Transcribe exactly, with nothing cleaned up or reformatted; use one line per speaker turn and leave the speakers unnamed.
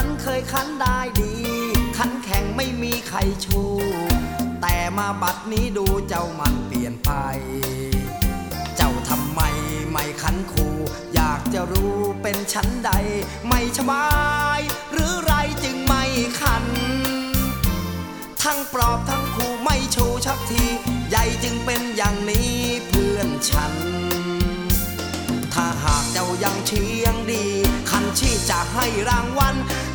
นั้นเคยขันได้ดีขันแข่งไม่มีใครชูแต่มาบัดนี้ดูเจ้ามันเปลี่ยนไปเจ้าทำไมไม่ขันคูอยากจะรู้เป็นชั้นใดไม่สบายหรือไรจึงไม่ขันทั้งปลอบทั้งคูไม่ชูชักทีใหญ่จึงเป็นอย่างนี้เพื่อนฉันถ้าหากเจ้ายังเชียงดีขันชี้จะให้รางวัล